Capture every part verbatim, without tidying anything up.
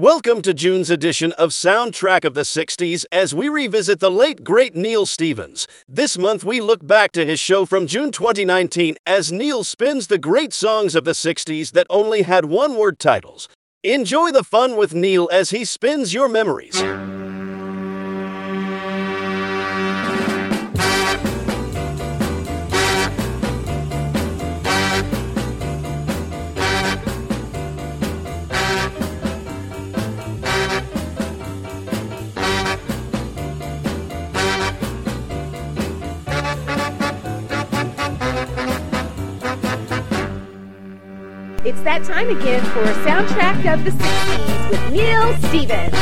Welcome to June's edition of Soundtrack of the sixties as we revisit the late great Neil Stevens. This month we look back to his show from June twenty nineteen as Neil spins the great songs of the sixties that only had one-word titles. Enjoy the fun with Neil as he spins your memories. It's that time again for a Soundtrack of the sixties with Neil Stevens.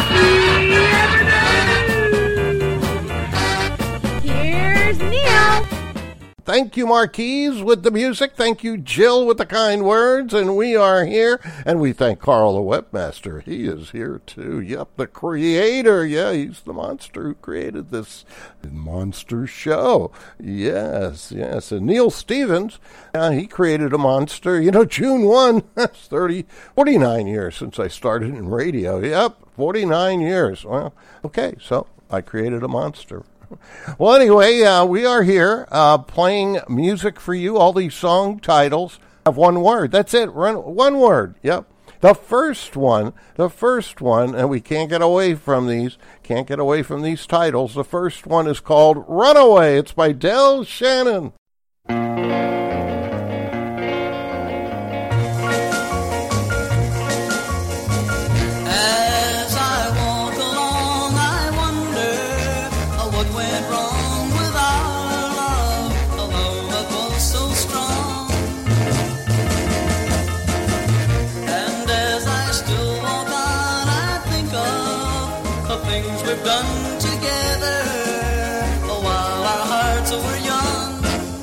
Here's Neil. Thank you, Marquise, with the music. Thank you, Jill, with the kind words. And we are here. And we thank Carl, the webmaster. He is here, too. Yep, the creator. Yeah, he's the monster who created this monster show. Yes, yes. And Neil Stevens, uh, he created a monster. You know, June first, that's thirty, forty-nine years since I started in radio. Yep, forty-nine years. Well, okay, so I created a monster. Well, anyway, uh, we are here uh, playing music for you. All these song titles have one word. That's it. Run, one word. Yep. The first one, the first one, and we can't get away from these, can't get away from these titles. The first one is called Runaway. It's by Del Shannon. Done together while our hearts were young.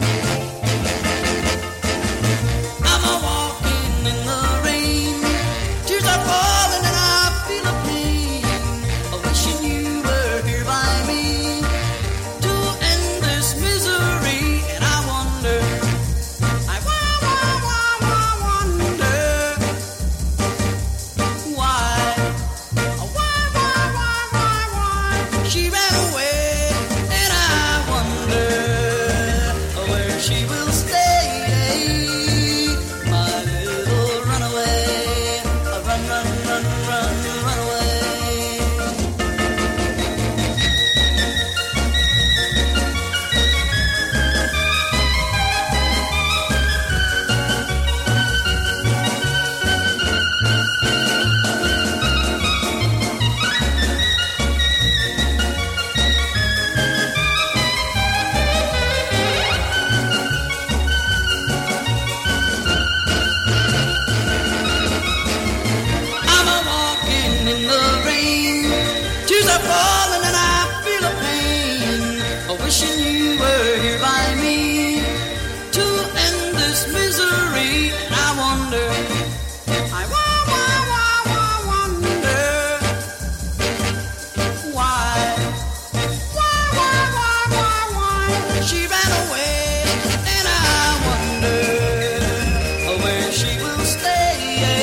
I'm a walking in the rain, tears are falling and I feel a pain, wishing you were here by me to end this misery. And I wonder, I wonder why. She ran away, and I wonder where she will stay. My little runaway, run, run, run, run, run away. Falling and I feel a pain, wishing you were here by me to end this misery. And I wonder, I wa- wa- wa- wa- wonder why, why, why, why, why, why she ran away, and I wonder where she will stay.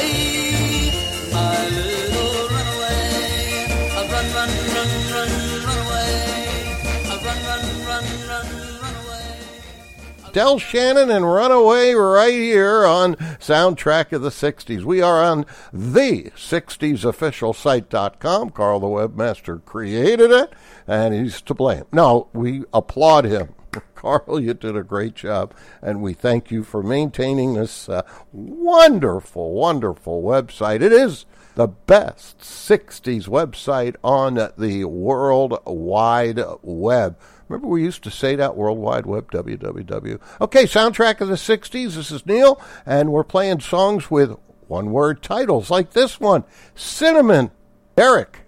My little runaway, run, run, run, run, run away. Run, run, run, run, run away. Del Shannon and Runaway right here on Soundtrack of the sixties. We are on the sixties official site dot com. Carl, the webmaster, created it, and he's to blame. No, we applaud him. Carl, you did a great job, and we thank you for maintaining this uh, wonderful, wonderful website. It is the best sixties website on the World Wide Web. Remember we used to say that, World Wide Web, W W W. Okay, Soundtrack of the sixties. This is Neil, and we're playing songs with one-word titles like this one, Cinnamon. Eric.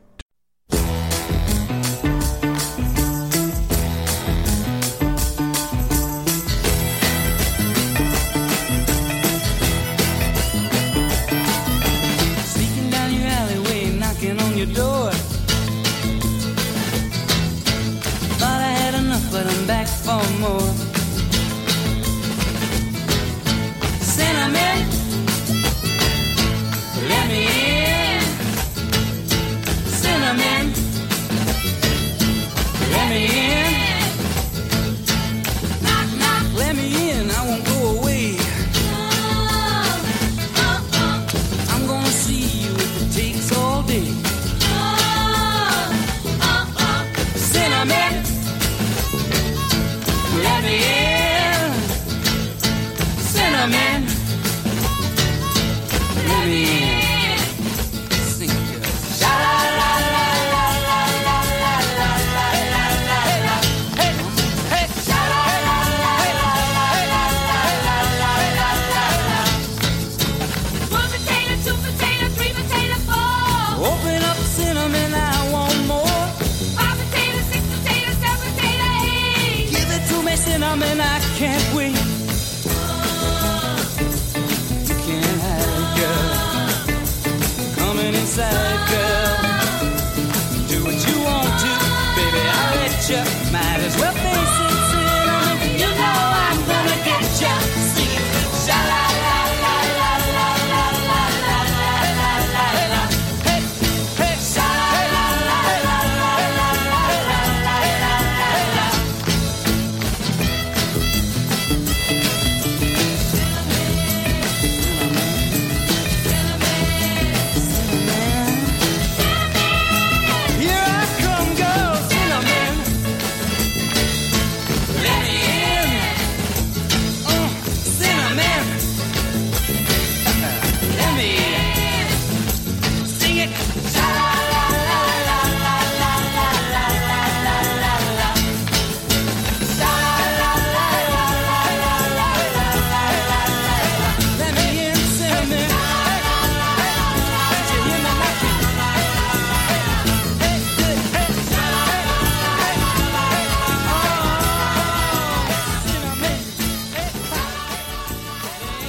Your door. Thought I had enough, but I'm back for more. Cinnamon, let me in.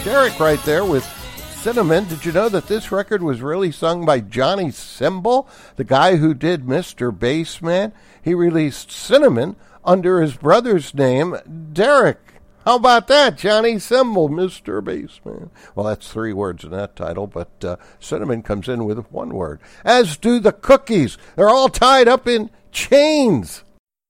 Derek right there with Cinnamon. Did you know that this record was really sung by Johnny Cymbal, the guy who did Mister Bassman? He released Cinnamon under his brother's name, Derek. How about that, Johnny Cymbal, Mister Bassman? Well, that's three words in that title, but uh, Cinnamon comes in with one word, as do the Cookies. They're all tied up in chains.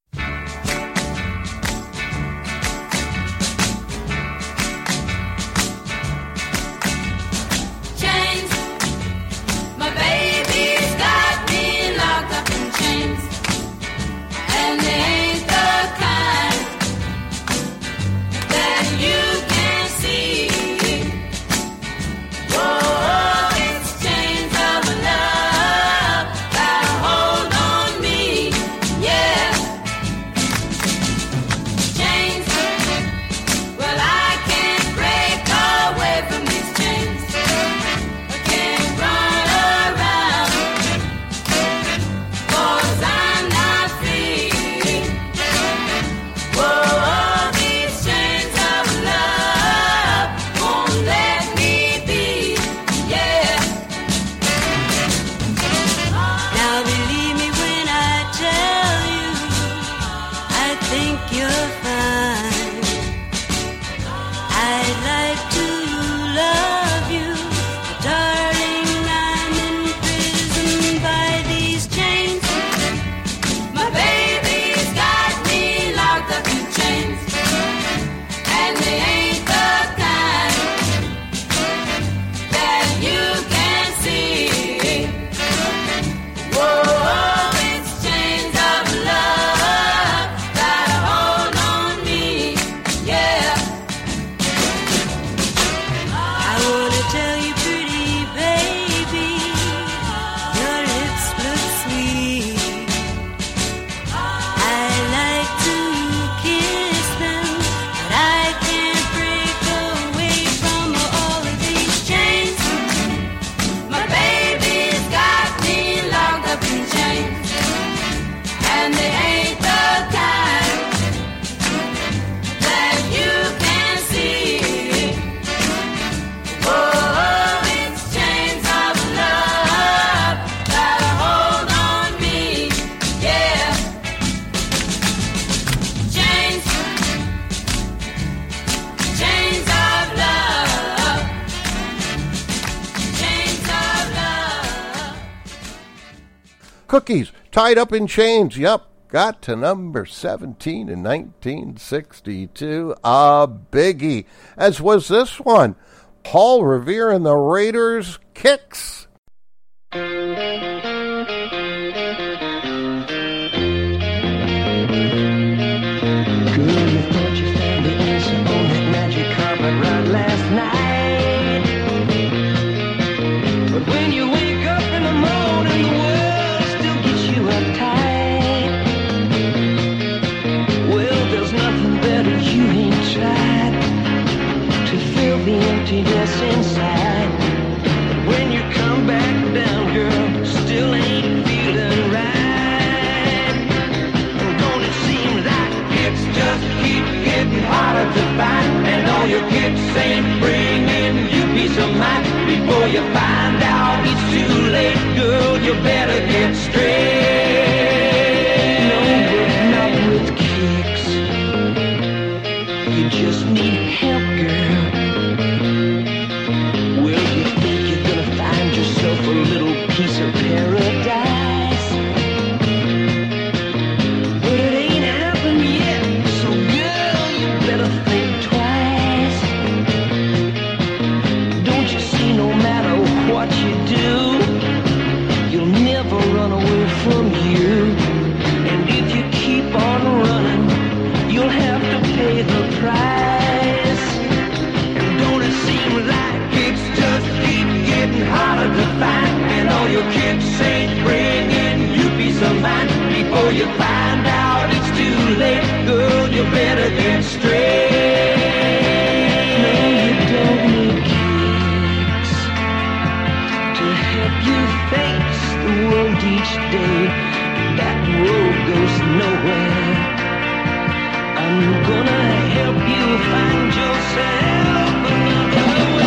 Cookies, tied up in chains. Yep, got to number seventeen in nineteen sixty-two. A biggie, as was this one. Paul Revere and the Raiders, Kicks. Emptiness inside. But when you come back down, girl, still ain't feeling right. Don't it seem like it's just keep getting harder to find, and all your kicks ain't bringing you peace of mind. Before you find out it's too late, girl, you better get straight. No, but not with kicks. You just need help, girl. A little piece of paradise, but it ain't happened yet. So girl, you better think twice. Don't you see, no matter what you do, you'll never run away from you. And if you keep on running, you'll have to pay the price. And don't it seem like it's just keep getting harder to find, and all your kicks ain't bringing you peace of mind. Before you find out it's too late, girl, you better get straight. No, you don't need kicks to help you face the world each day. That road goes nowhere. I'm gonna help you find yourself another way.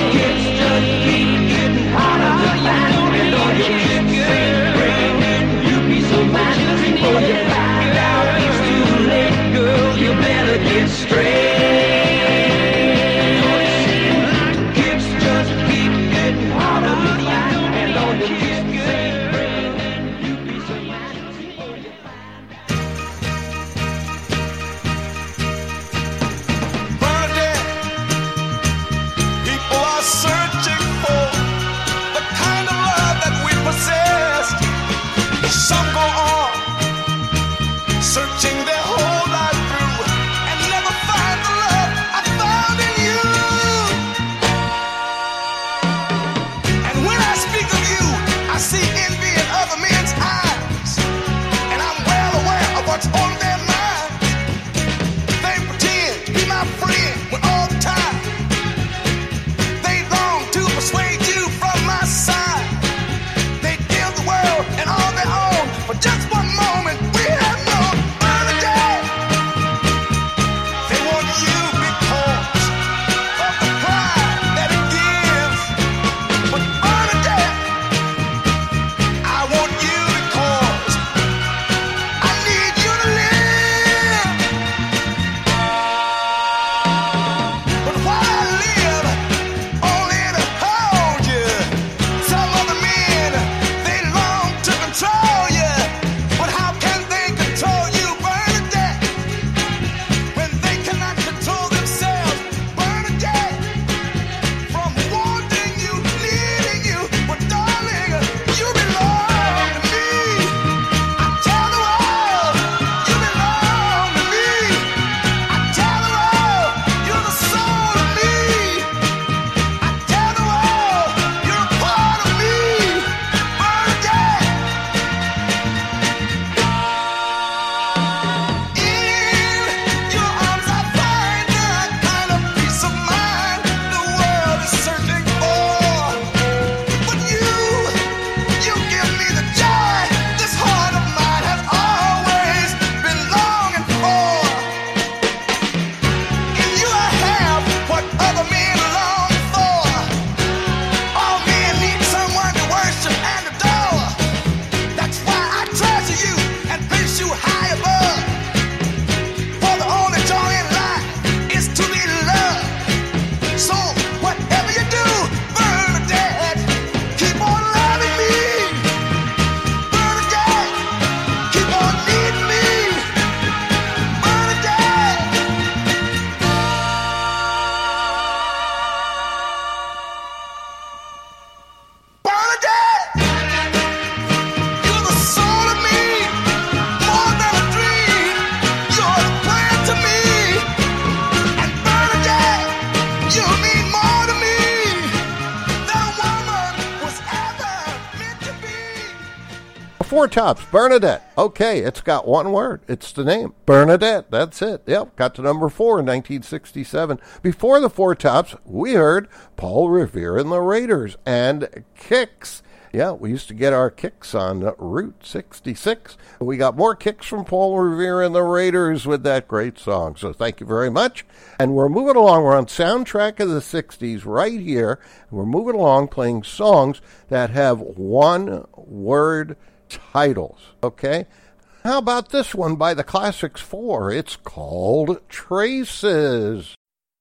Four Tops, Bernadette. Okay, it's got one word. It's the name. Bernadette. That's it. Yep, got to number four in nineteen sixty-seven. Before the Four Tops, we heard Paul Revere and the Raiders and Kicks. Yeah, we used to get our kicks on Route sixty-six. We got more kicks from Paul Revere and the Raiders with that great song. So thank you very much. And we're moving along. We're on Soundtrack of the sixties right here. We're moving along playing songs that have one-word titles. Okay? How about this one by the Classics Four? It's called Traces.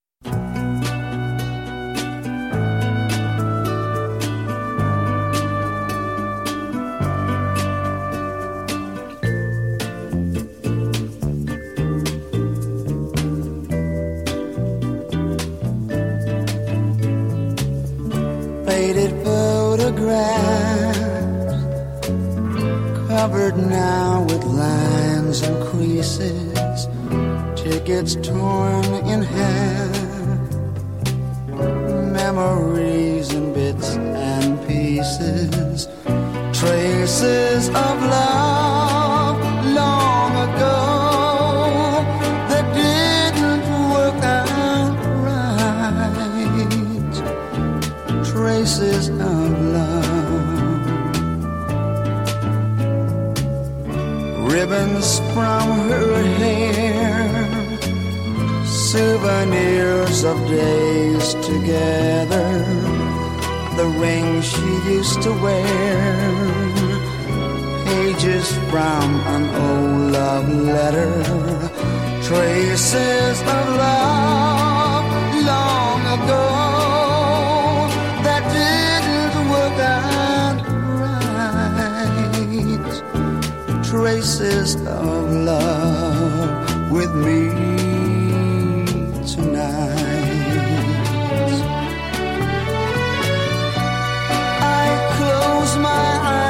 Faded photographs covered now with lines and creases, tickets torn in half, memories in bits and pieces, traces of love long ago that didn't work out right, traces of love. Ribbons from her hair, souvenirs of days together, the ring she used to wear, pages from an old love letter, traces of love long ago that didn't work out right, traces of love with me tonight. I close my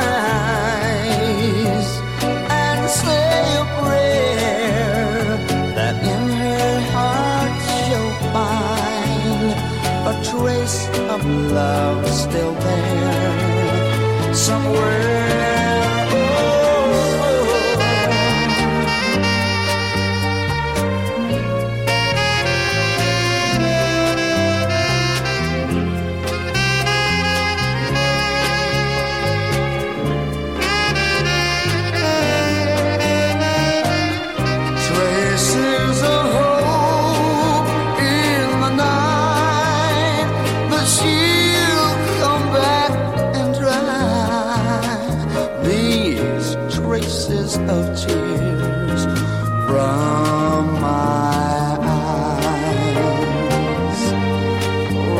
eyes and say a prayer that in her heart she'll find a trace of love still there somewhere. Of tears from my eyes. Oh,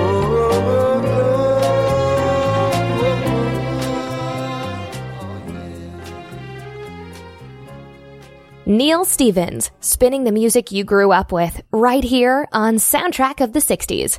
Neil Stevens, spinning the music you grew up with, right here on Soundtrack of the sixties.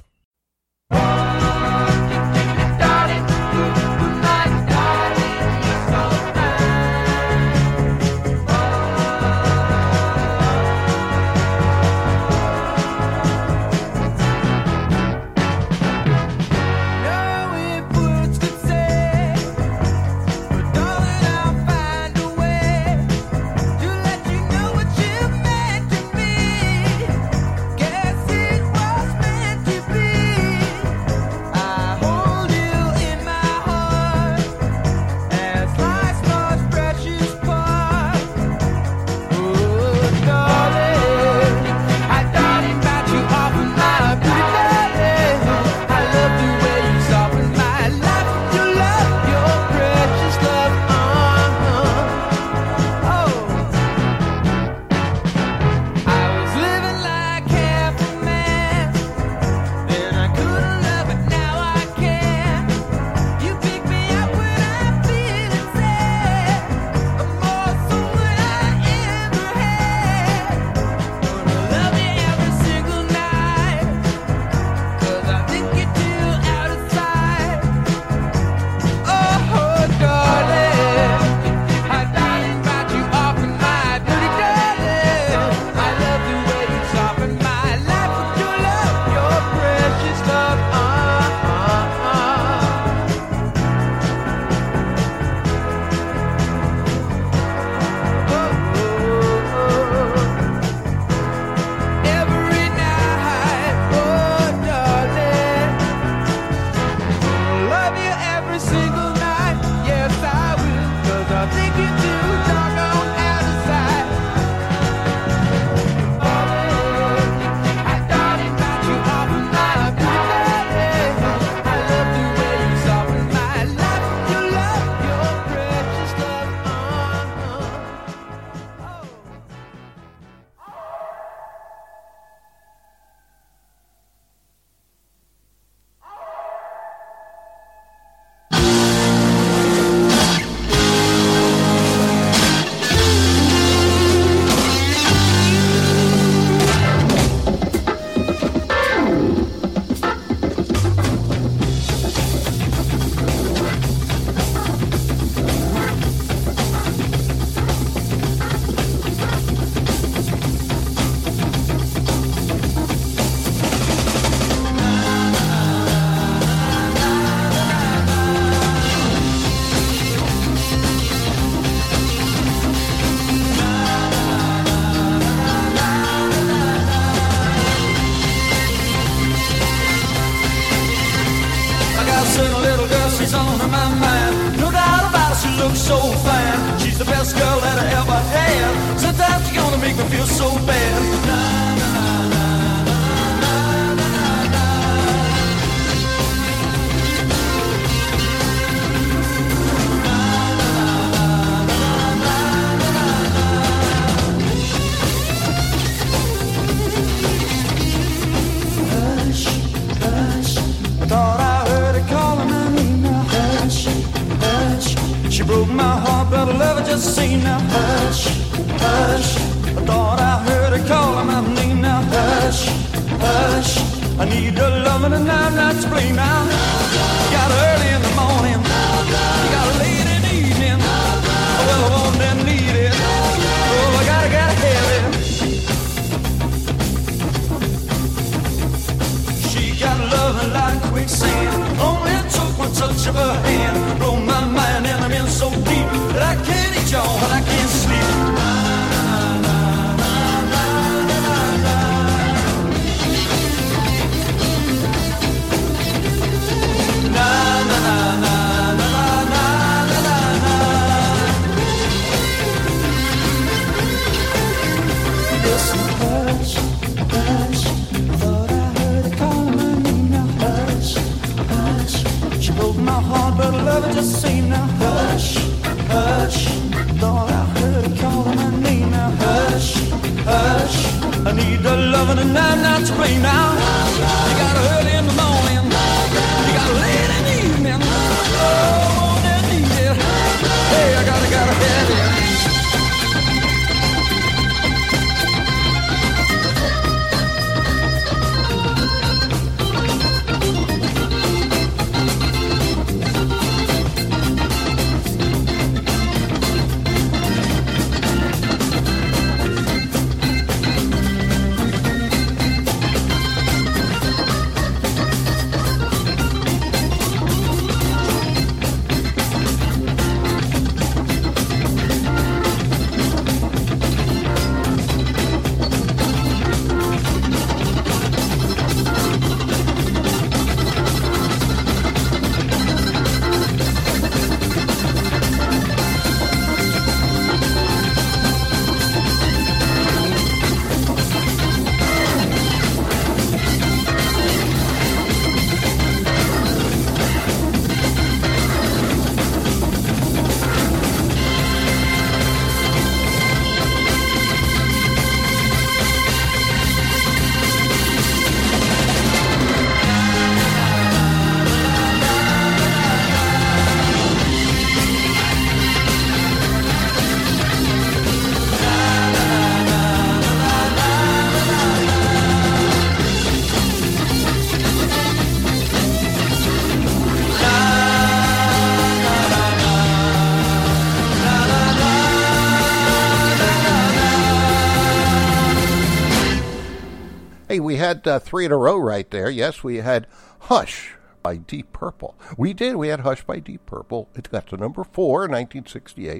Guess it was meant to be. I think you're too doggone out of sight. Oh, I thought about you often, my baby. I love the way you soften my life. You love your precious love. Uh-huh. Oh. I got a certain little girl, she's on my mind. No doubt about it, she looks so fine. She's the best girl that I ever had. Sometimes she's gonna make me feel so bad. Na, na, na, na, na, na, na, Hush, hush, I thought I heard her calling my name now. Hush, hush, she broke my heart, but I love her just the same now. Hush, hush, I thought I heard her calling my name now. Hush, hush, I need her loving and I'm not to blame now. You got her early in the morning, you got her late in the evening. Well, I want and need it, oh, I gotta, gotta have it. She got loving like quicksand. Only took one touch of her hand. Blow my mind and I'm in so deep that I can't eat y'all and I can't sleep. Na, na, na, na, na, na, na, na, na. Listen, hush, hush, thought I heard her calling my name now. Hush, hush, she broke my heart, but I love her just the same now. Hush, hush, thought I heard her calling my name now. Hush, hush, I need her loving and I'm not to blame now. You got her early in the morning, you got her late in the evening. Oh, I need it. Hey, I gotta, gotta have it. Hey, we had uh, three in a row right there. Yes, we had Hush by Deep Purple. We did. We had Hush by Deep Purple. It got to number four in nineteen sixty-eight.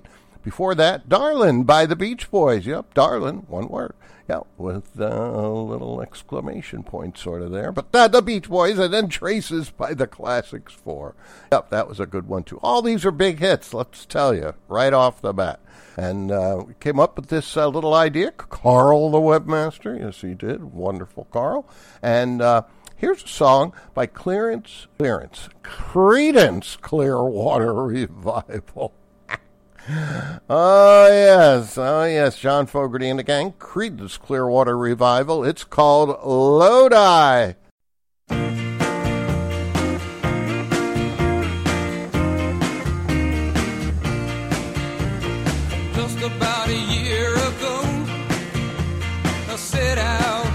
Before that, Darlin' by the Beach Boys. Yep, Darlin', one word. Yep, with a little exclamation point sort of there. But uh, the Beach Boys, and then Traces by the Classics four. Yep, that was a good one, too. All these are big hits, let's tell you, right off the bat. And uh, we came up with this uh, little idea. Carl, the webmaster. Yes, he did. Wonderful, Carl. And uh, here's a song by Clearance, Clearance, Creedence Clearwater Revival. Oh, yes. Oh, yes. John Fogerty and the gang. Creedence Clearwater Revival. It's called Lodi. Just about a year ago, I set out